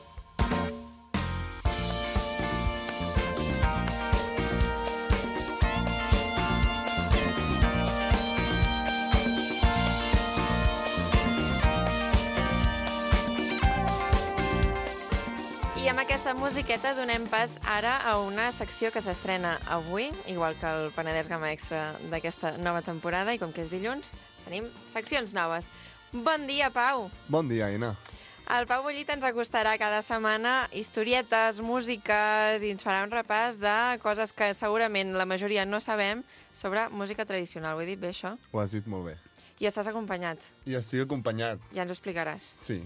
I amb aquesta musiqueta donem pas ara a una secció que s'estrena avui, igual que el Penedès Gamma Extra d'aquesta nova temporada, i com que és dilluns, tenim seccions noves. Bon dia, Pau! Bon dia, Aina. El Pau Bullit ens acostarà cada setmana historietes, músiques, i ens farà un repàs de coses que segurament la majoria no sabem sobre música tradicional. Ho he dit bé, això? Ho has dit molt bé. I estàs acompanyat. I estic acompanyat. Ja ens ho explicaràs. Sí.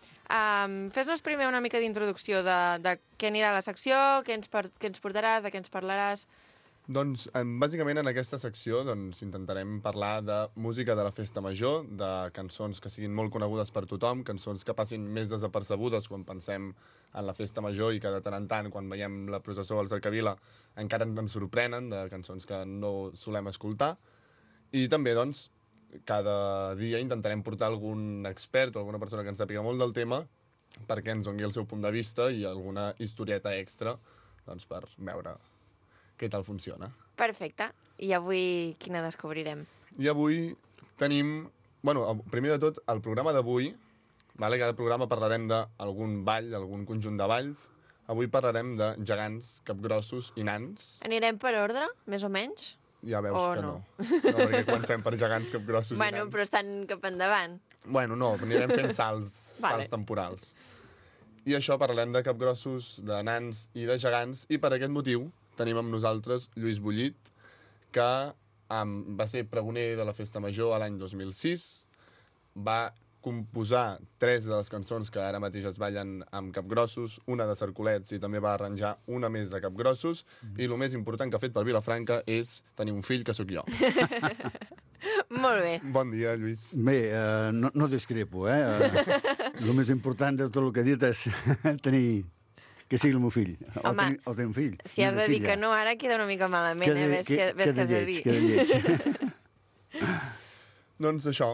Fes-nos primer una mica d'introducció de què anirà la secció, què ens portaràs, de què ens parlaràs. Doncs, bàsicament, en aquesta secció intentarem parlar de música de la festa major, de cançons que siguin molt conegudes per tothom, cançons que passin més desapercebudes quan pensem en la festa major i que de tant en tant, quan veiem la processó al Cercavila, encara ens sorprenen, de cançons que no solem escoltar. I també, doncs, cada dia intentarem portar algun expert o alguna persona que ens sàpiga molt del tema perquè ens doni el seu punt de vista i alguna historieta extra doncs, per veure què tal funciona. Perfecte. I avui quina descobrirem? I avui tenim... primer de tot, el programa d'avui, cada programa parlarem d'algun ball, d'algun conjunt de balls. Avui parlarem de gegants, capgrossos i nans. Anirem per ordre, més o menys? Ja veus que no. No, perquè comencem per gegants, capgrossos i nans. Però estan cap endavant. No, anirem fent salts temporals. I això, parlem de capgrossos, de nans i de gegants, i per aquest motiu tenim amb nosaltres Lluís Bullit, que va ser pregoner de la Festa Major a l'any 2006, va composar 3 de les cançons que ara mateix es ballen amb capgrossos, una de Cercolets i també va arranjar una més de capgrossos, i el més important que ha fet per Vilafranca és tenir un fill que sóc jo. Molt bé. Bon dia, Lluís. Bé, no discrepo, El més important de tot el que he dit és tenir... que sigui el meu fill. Home, o tenir un fill. Si has de dir que no ara, queda una mica malament, ves què has de dir. Queda lleig. Doncs això,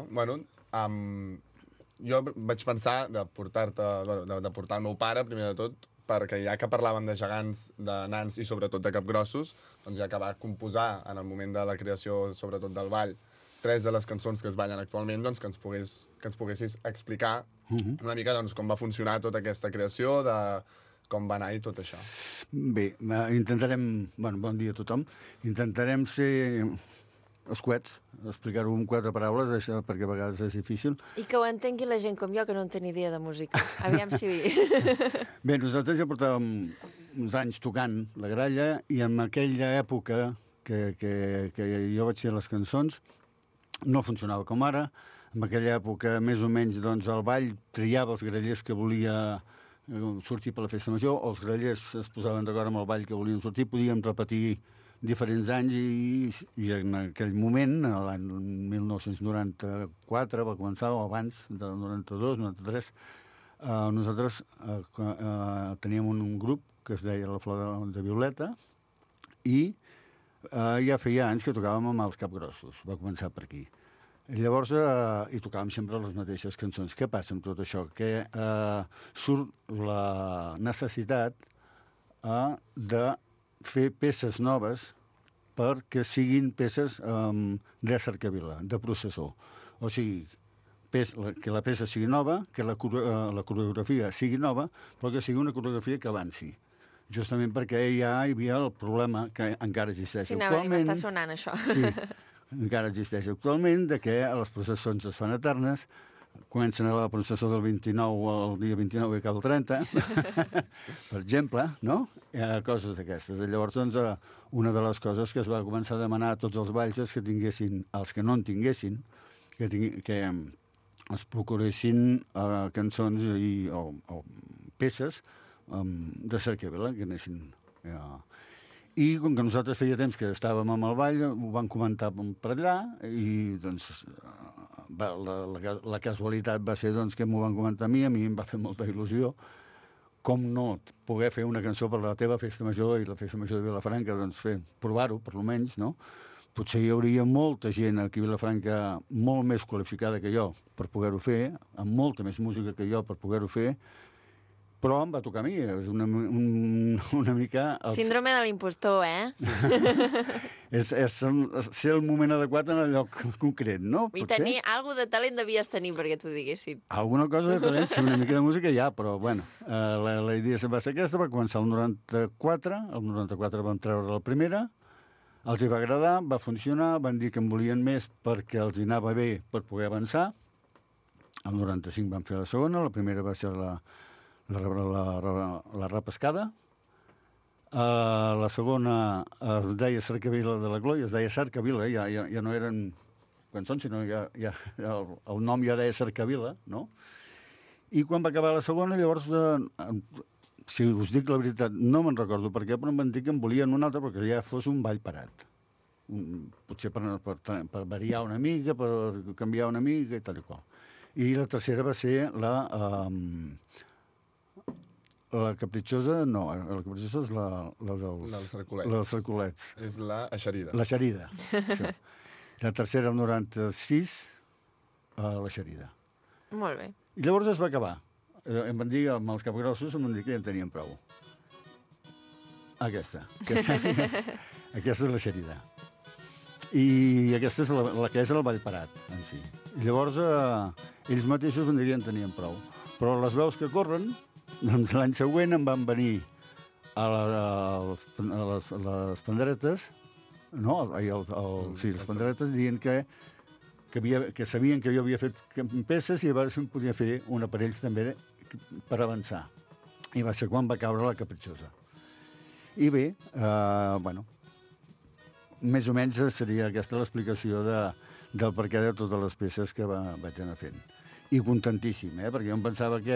jo vaig pensar de portar el meu pare, primer de tot, perquè ja que parlàvem de gegants, de nans i sobretot de capgrossos, doncs ja que va composar en el moment de la creació, sobretot del ball, 3 de les cançons que es ballen actualment, doncs que ens poguessis explicar una mica com va funcionar tota aquesta creació, de com va anar i tot això. Bé, intentarem... Bon dia a tothom. Intentarem ser escuets, explicar-ho en 4 paraules, això, perquè a vegades és difícil. I que ho entengui la gent com jo, que no en té ni idea de música. Aviam si... Bé, nosaltres ja portàvem uns anys tocant la gralla i en aquella època que jo vaig fer les cançons no funcionava com ara. En aquella època, més o menys, doncs, el ball triava els grallers que volia sortir per la festa major, o els grallers es posaven d'acord amb el ball que volien sortir, podíem repetir diferents anys i en aquell moment, l'any 1994 va començar, o abans, del 92, 93, nosaltres teníem un grup que es deia La Flor de Violeta i ja feia anys que tocàvem amb els capgrossos, va començar per aquí. Llavors, hi tocàvem sempre les mateixes cançons. Què passa amb tot això? Que surt la necessitat de fer peces noves perquè siguin peces de cercavila, de processó. O sigui, que la peça sigui nova, que la coreografia sigui nova, però que sigui una coreografia que avanci. Justament perquè ja hi havia el problema que encara existeix actualment. Sí, m'està sonant això. Sí, encara existeix actualment, de que les processons es fan eternes, comencen a la processó del 29 el dia 29 i acaba el 30, per exemple, no? Coses d'aquestes. Llavors, doncs, una de les coses que es va començar a demanar a tots els balls és que tinguessin, els que no en tinguessin, que es procuressin cançons o peces de cercavila, que anessin... I com que nosaltres feia temps que estàvem amb el ball, ho van comentar per allà i doncs la casualitat va ser doncs, que m'ho van comentar a mi em va fer molta il·lusió com no poder fer una cançó per la teva festa major i la festa major de Vilafranca, doncs provar-ho, per almenys, no? Potser hi hauria molta gent aquí a Vilafranca molt més qualificada que jo per poder-ho fer, amb molta més música que jo per poder-ho fer, però em va tocar a mi, és una mica... Síndrome de l'impostor, Sí. és ser el moment adequat en el lloc concret, no? I tenir alguna de talent devies tenir perquè t'ho diguessin. Alguna cosa de talent, sí, una mica de música ja, però bueno, la idea va ser aquesta, va començar el 94 vam treure la primera, els hi va agradar, va funcionar, van dir que en volien més perquè els hi anava bé per poder avançar, el 95 van fer la segona, la primera va ser la repescada. La segona es deia Cercavila de la Glòria, es deia Cercavila, ja no eren cançons, sinó ja el nom ja deia Cercavila, no? I quan va acabar la segona, llavors, si us dic la veritat, no me'n recordo per què, però em van dir que en volien un altre perquè ja fos un ball parat. Potser per variar una mica, per canviar una mica i tal i qual. I la tercera va ser la capritxosa, no, la capritxosa és la dels cercolets. És la eixerida. La eixerida, això. La tercera, el 96, la eixerida. Molt bé. I llavors es va acabar. Em van dir, amb els capgrossos, em van dir que ja en tenien prou. Aquesta. Aquesta és l'eixerida. I aquesta és la que és el ball parat, en si. I llavors, ells mateixos van dir que ja en tenien prou. Però les veus que corren, doncs l'any següent em van venir a les panderetes, no? Les panderetes dient que sabien que jo havia fet peces i a veure si em podia fer un aparell també per avançar. I va ser quan va caure la capritxosa. I bé, bueno, més o menys seria aquesta l'explicació del perquè de totes les peces que vaig anar fent. I contentíssim, perquè jo em pensava que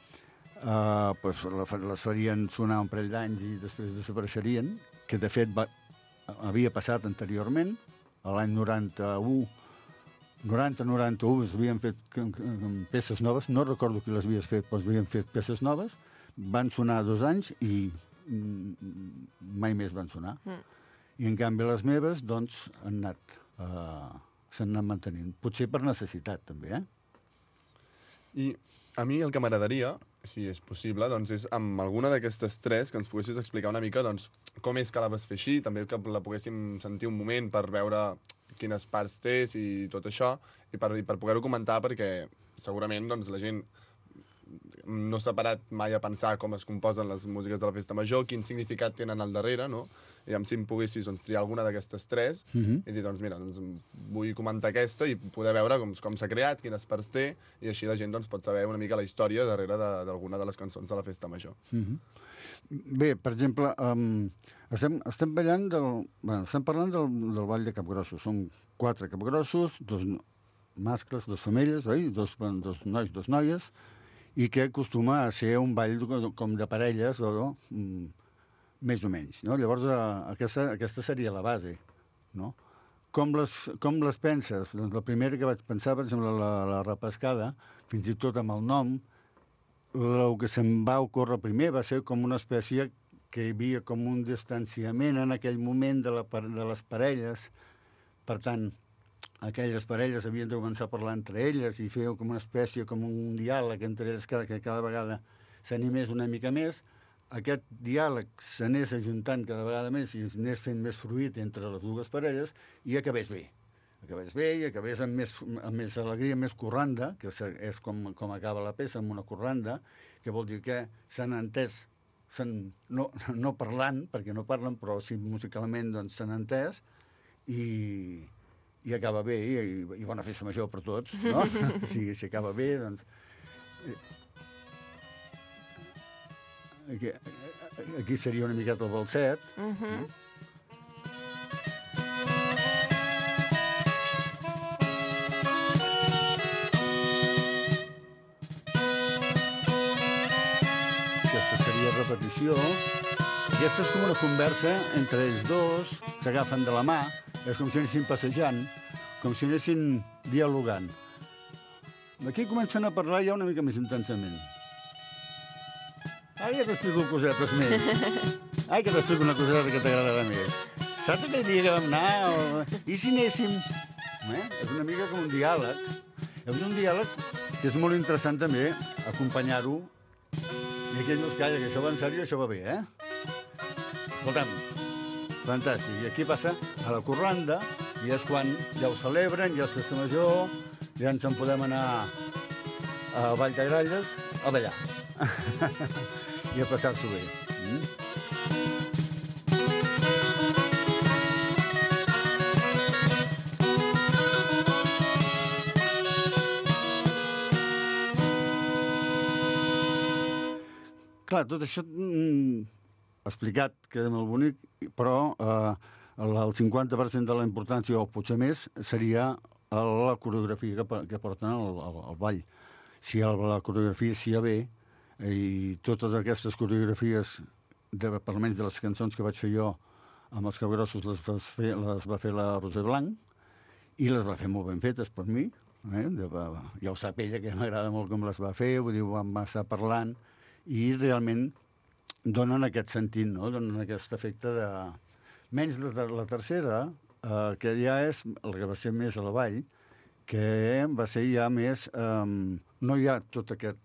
les farien sonar un parell d'anys i després desapareixerien, que de fet havia passat anteriorment, a l'any 90-91 s'havien fet peces noves, no recordo qui les havia fet, però s'havien fet peces noves, van sonar 2 anys i mai més van sonar. I en canvi les meves, doncs, s'han anat mantenint. Potser per necessitat, també, I a mi el que m'agradaria, si és possible, doncs és amb alguna d'aquestes 3 que ens poguessis explicar una mica doncs, com és que la vas fer així, també que la poguéssim sentir un moment per veure quines parts tens i tot això, i per poder-ho comentar, perquè segurament doncs, la gent no s'ha parat mai a pensar com es composen les músiques de la festa major, quin significat tenen al darrere, no? I si em poguessis triar alguna d'aquestes 3 i dir, doncs mira, vull comentar aquesta i poder veure com s'ha creat, quines parts té, i així la gent pot saber una mica la història darrere d'alguna de les cançons de la festa major. Bé, per exemple, estem parlant del ball de capgrossos. Són 4 capgrossos, 2 mascles, 2 femelles, 2 nois, 2 noies, i que acostuma a ser un ball com de parelles, més o menys. No? Llavors, aquesta seria la base. No? Com les penses? Doncs la primera que vaig pensar, per exemple, la repescada, fins i tot amb el nom, el que se'm va ocórrer primer va ser com una espècie que hi havia com un distanciament en aquell moment de les parelles. Per tant, aquelles parelles havien de començar a parlar entre elles i fer com una espècie, com un diàleg entre elles que cada vegada s'animés una mica més, aquest diàleg s'anés ajuntant cada vegada més i s'anés fent més fruit entre les dues parelles i acabés bé. Acabés bé i acabés amb més alegria, amb més corranda, que és com acaba la peça, amb una corranda, que vol dir que s'han entès, no parlant, perquè no parlen, però sí musicalment doncs s'han entès i acaba bé i bona festa major per tots, no? Si acaba bé, doncs... Aquí seria una miqueta el balset. Aquesta seria repetició. Aquesta és com una conversa entre ells dos, s'agafen de la mà, és com si anessin passejant, com si anessin dialogant. D'aquí comencen a parlar ja una mica més intensament. Ai, que t'explico cosetes més. Ai, que t'explico una coseta que t'agradarà més. Saps aquell dia que vam anar? I si anéssim? És una mica com un diàleg. És un diàleg que és molt interessant també acompanyar-ho. I aquell no es calla, que això va en sèrio i això va bé, Escolta'm, fantàstic. I aquí passa a la corranda i és quan ja ho celebren, ja és festa major, ja ens en podem anar a Vall de Gralles a ballar. I a passar-s'ho bé. Clar, tot això explicat queda molt bonic, però el 50% de la importància, o potser més, seria la coreografia que porten al ball. Si la coreografia s'hi ha bé, i totes aquestes coreografies, almenys de les cançons que vaig fer jo amb els Capgrossos, les va fer la Roser Blanc, i les va fer molt ben fetes per mi. Ja ho sap ella, que m'agrada molt com les va fer, vull dir, vam estar parlant, i realment donen aquest sentit, no? Donen aquest efecte de... Menys la tercera, que ja és el que va ser més a la vall, que va ser ja més... No hi ha tot aquest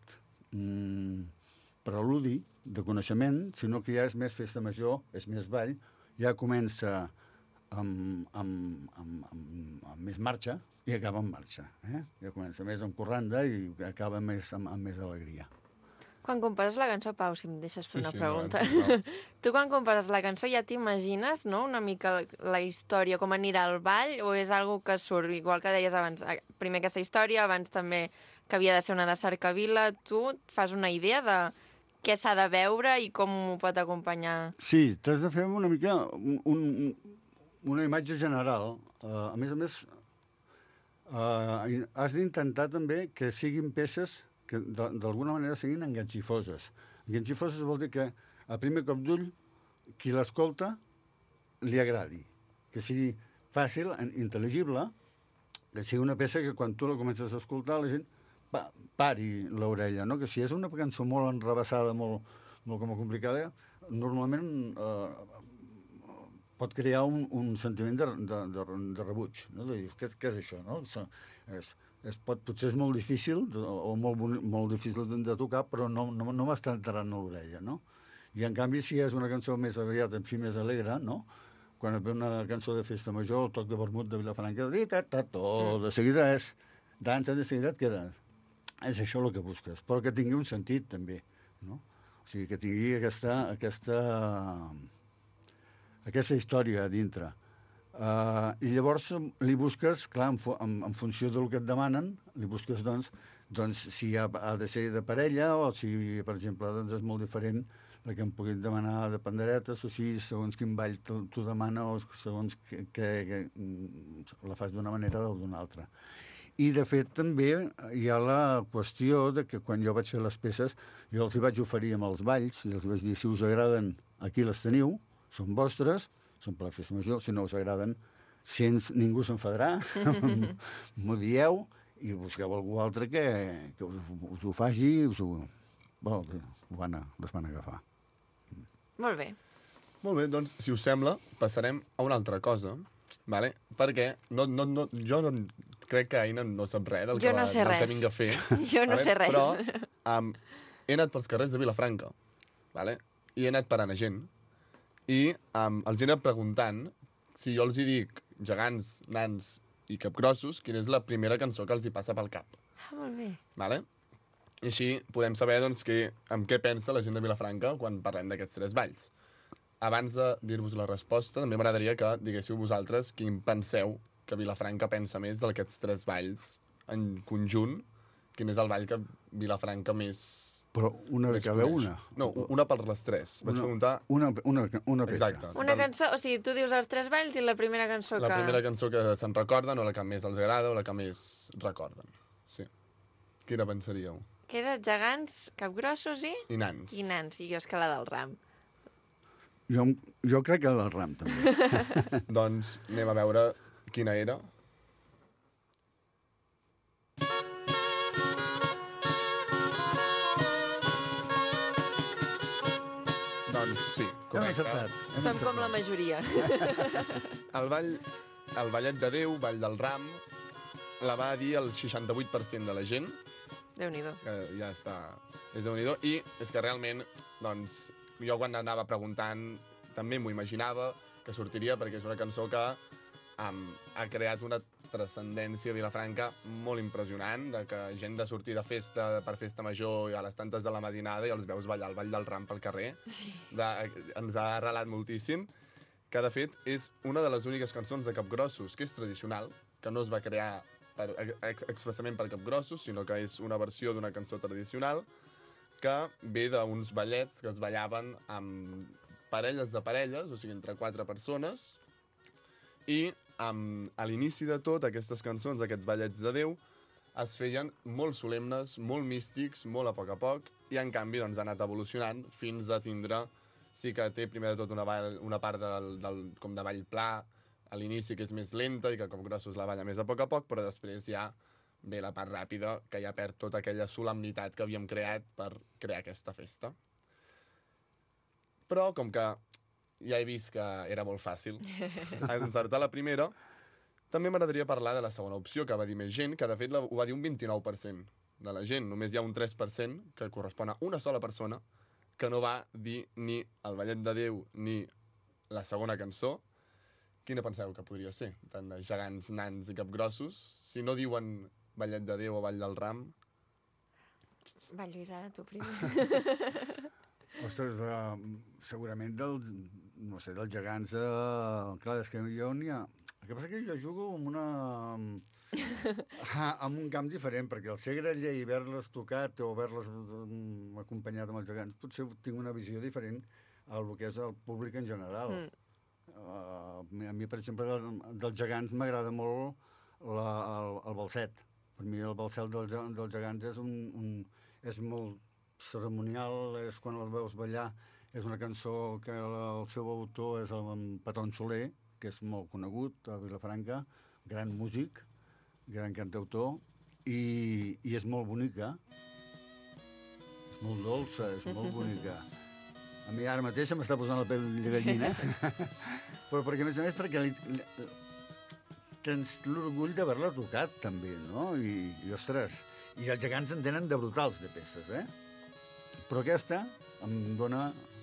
preludi de coneixement, sinó que ja és més festa major, és més ball, ja comença amb més marxa i acaba amb marxa. Ja comença més amb corranda i acaba amb més alegria. Quan compares la cançó, Pau, si em deixes fer una pregunta. Tu quan compares la cançó ja t'imagines, no?, una mica la història, com anirà al ball, o és algo que surt, igual que deies abans, primer aquesta història, abans també que havia de ser una de cercavila, tu et fas una idea de què s'ha de veure i com ho pot acompanyar? Sí, t'has de fer una mica una imatge general. A més, has d'intentar també que siguin peces que d'alguna manera siguin enganxifoses. Enganxifoses vol dir que a primer cop d'ull qui l'escolta li agradi, que sigui fàcil, intel·ligible, que sigui una peça que quan tu la comences a escoltar la gent pari l'orella, no? Que si és una cançó molt enrebaçada, molt com a complicada, normalment pot crear un sentiment de rebuig, no? De dir, què és això, no? Potser és molt difícil o molt difícil de tocar, però no m'està entrant a l'orella, no? I en canvi, si és una cançó més aviat, més alegre, no? Quan et ve una cançó de festa major, el toc de vermut de Vilafranca, de seguida és dansa, de seguida et queda. És això el que busques, però que tingui un sentit, també, no? O sigui, que tingui aquesta història a dintre. I llavors li busques, clar, en funció del que et demanen, li busques, doncs si ha de ser de parella o si, per exemple, és molt diferent la que em puguin demanar de panderetes o si segons quin ball t'ho demana o segons que la fas d'una manera o d'una altra. I, de fet, també hi ha la qüestió de que quan jo vaig fer les peces, jo els hi vaig oferir amb els balls i els vaig dir, si us agraden, aquí les teniu, són vostres, són per la festa major, si no us agraden, ningú s'enfadarà, m'ho dieu i busqueu algú altre que us ho faci i les van agafar. Molt bé. Molt bé, doncs, si us sembla, passarem a una altra cosa. vale? Perquè jo no, crec que Aina no sap res del que vinc a fer. Jo no sé res. Però he anat pels carrers de Vilafranca, vale? I he anat parant a gent, i els he anat preguntant si jo els hi dic gegants, nans i capgrossos, quina és la primera cançó que els hi passa pel cap. Molt bé. Vale? I així podem saber doncs, en què pensa la gent de Vilafranca quan parlem d'aquests 3 balls. Abans de dir-vos la resposta, també m'agradaria que diguéssiu vosaltres quin penseu que Vilafranca pensa més d'aquests 3 balls en conjunt. Quin és el ball que Vilafranca més... Però una de cada una? No, una per les 3. Vaig preguntar... Una peça. Exacte. Una cançó, o sigui, tu dius els 3 balls i la primera cançó que... La primera cançó que se'n recorden, o la que més els agrada, o la que més recorden. Sí. Quina pensaríeu? Que era gegants, capgrossos i... I nans. I nans, i jo és que la del Ram. Jo crec que el Ram, també. Doncs anem a veure quina era. Doncs sí, correcte. Som com la majoria. El ballet de Déu, ball del Ram, la va dir el 68% de la gent. Déu-n'hi-do. Ja està, és Déu-n'hi-do. I és que realment, doncs, jo quan anava preguntant també m'ho imaginava que sortiria, perquè és una cançó que ha creat una transcendència a Vilafranca molt impressionant, de que gent de sortir de festa, per festa major, i a les tantes de la matinada, i els veus ballar el ball del Ram pel carrer. Sí. Ens ha arrelat moltíssim, que de fet és una de les úniques cançons de capgrossos que és tradicional, que no es va crear expressament per capgrossos, sinó que és una versió d'una cançó tradicional que ve d'uns ballets que es ballaven amb parelles de parelles, o sigui, entre 4 persones, i a l'inici de tot, aquestes cançons, aquests ballets de Déu, es feien molt solemnes, molt místics, molt a poc, i en canvi doncs, ha anat evolucionant fins a tindre... Sí que té primer de tot una part com de ball pla, a l'inici que és més lenta i que capgrossos la balla més a poc, però després ja ve la part ràpida, que ja perd tota aquella solemnitat que havíem creat per crear aquesta festa. Però, com que ja he vist que era molt fàcil encertar la primera, també m'agradaria parlar de la segona opció, que va dir més gent, que de fet ho va dir un 29% de la gent. Només hi ha un 3%, que correspon a una sola persona, que no va dir ni el ballet de Déu ni la segona cançó. Quina penseu que podria ser? Tant de gegants, nans i capgrossos. Si no diuen ballet de Déu o ball del Ram... Va, Lluís, ara tu primer. Ostres, segurament dels gegants... Clar, és que jo n'hi ha... El que passa que jo jugo amb amb un camp diferent, perquè el ser graller i haver-les tocat o haver-les acompanyat amb els gegants, potser tinc una visió diferent al que és el públic en general. A mi, per exemple, dels gegants m'agrada molt el balset. Per mi el balset dels gegants és molt ceremonial, és quan els veus ballar. És una cançó que el seu autor és el Patron Soler, que és molt conegut a Vilafranca, gran músic, gran cantautor, i és molt bonica. És molt dolça, és molt bonica. A mi ara mateix m'està posant la pell de gallina, però perquè, a més, perquè tens l'orgull d'haver-la tocat, també, no? I, ostres, i els gegants en tenen de brutals, de peces, eh? Però aquesta em dona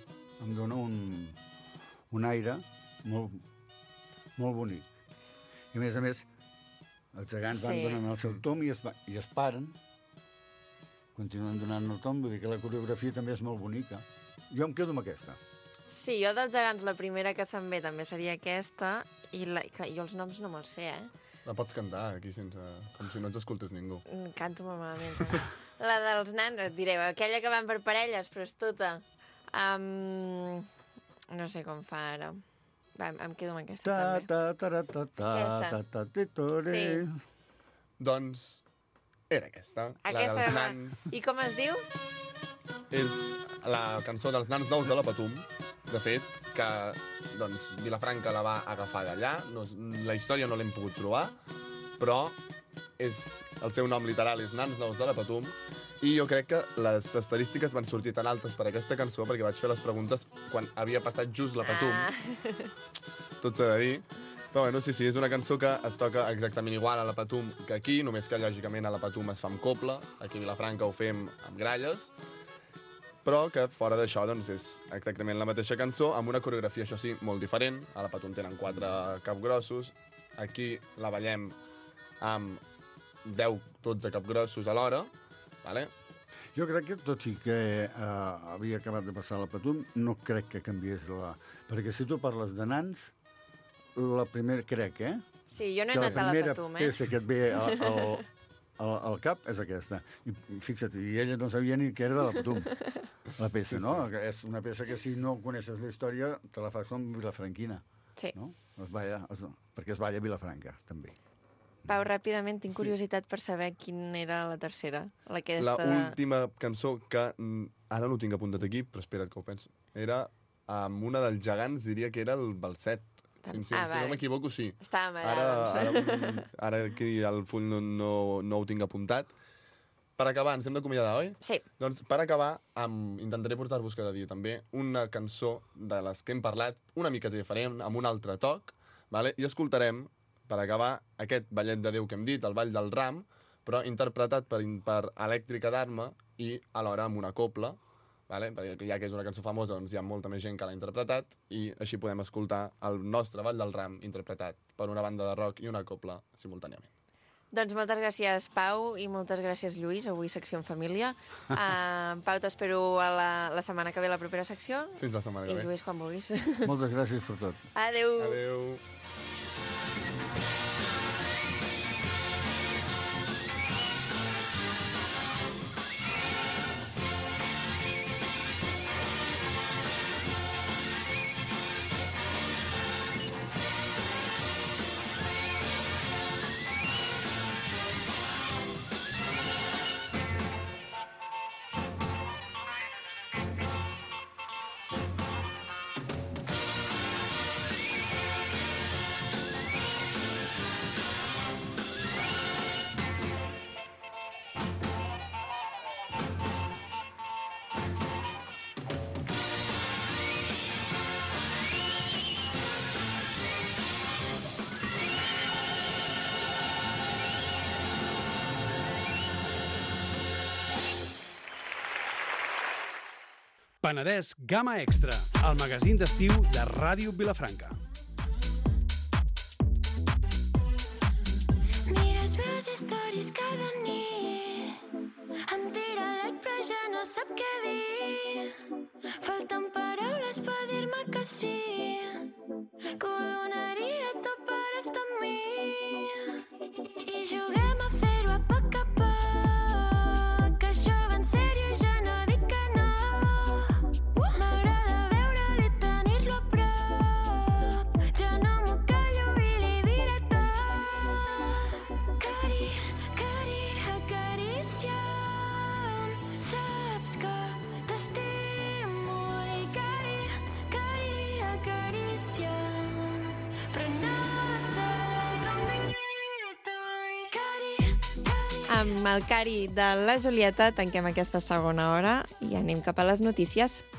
un aire molt bonic. I, a més, els gegants van donant el seu tom i es paren, continuen donant el tom, vull dir que la coreografia també és molt bonica. Jo em quedo amb aquesta. Sí, jo dels gegants la primera que se'm ve també seria aquesta, i jo els noms no me'ls sé, La pots cantar aquí com si no ens escoltés ningú. Canto molt malament. La dels nans, et diré, aquella que van per parelles, però és tota. No sé com fa ara. Va, em quedo amb aquesta també. Sí. Doncs era aquesta. La dels nans. I com es diu? És la cançó dels nans nous de la Patum, de fet, que doncs, Vilafranca la va agafar d'allà. La història no l'hem pogut trobar, però el seu nom literal és Nans nous de la Patum, i jo crec que les estadístiques van sortir tan altes per aquesta cançó perquè vaig fer les preguntes quan havia passat just la Patum, tot s'ha de dir, Però bueno, sí, és una cançó que es toca exactament igual a la Patum que aquí, només que lògicament a la Patum es fa amb coble, aquí a Vilafranca ho fem amb gralles, però que fora d'això doncs, és exactament la mateixa cançó, amb una coreografia, això sí, molt diferent. A la Patum tenen 4 capgrossos, aquí la ballem amb 10-12 capgrossos alhora, vale? Jo crec que, tot i que havia acabat de passar la Patum, no crec que canviés la... Perquè si tu parles de nans, la primera, crec, Sí, jo no he anat a la Patum, La primera peça que et ve al cap és aquesta. I fixa't, i ella no sabia ni què era de la Patum, la peça, no? És una peça que si no coneixes la història te la fas com vilafranquina. Sí. No? Perquè es balla a Vilafranca, també. Pau, ràpidament, tinc curiositat per saber quina era la tercera. L'última cançó que ara no ho tinc apuntat aquí, però espera't que ho penso. Era amb una dels gegants, diria que era el Balset. Si no m'equivoco, sí. Estàvem allà, doncs. Ara aquí al full no ho tinc apuntat. Per acabar, ens hem d'acomiadar, oi? Sí. Doncs per acabar, intentaré portar-vos cada dia també una cançó de les que hem parlat, una mica diferent, amb un altre toc, vale? I escoltarem, per acabar, aquest ballet de Déu que hem dit, el Ball del Ram, però interpretat per Elèctrica d'Arma i alhora amb una copla, vale? Perquè ja que és una cançó famosa, doncs hi ha molta més gent que l'ha interpretat i així podem escoltar el nostre Ball del Ram interpretat per una banda de rock i una copla simultàniament. Doncs moltes gràcies, Pau, i moltes gràcies, Lluís, avui secció en família. Pau, t'espero a la setmana que ve, la propera secció. Fins la setmana que ve. I Lluís, quan vulguis. Moltes gràcies per tot. Adéu. Adéu. Penedès Gamma Extra, el magazín d'estiu de Ràdio Vilafranca. Mires meves històries cada nit, em tira like però ja no sap què dir. Falten paraules per dir-me que sí, que ho donaria tot per estar amb mi. I juguem a fer-ho a poc, que això va en sèrio i ja no dic que no. M'agrada veure-li, tenir-lo a prop, ja no m'ho callo i li diré tot. Cari, cari, acaricia'm, saps que t'estimo. I cari, cari, acaricia'm, però no sé com dir-t'ho. Cari, cari. Amb el Cari de la Julieta tanquem aquesta segona hora i anem cap a les notícies.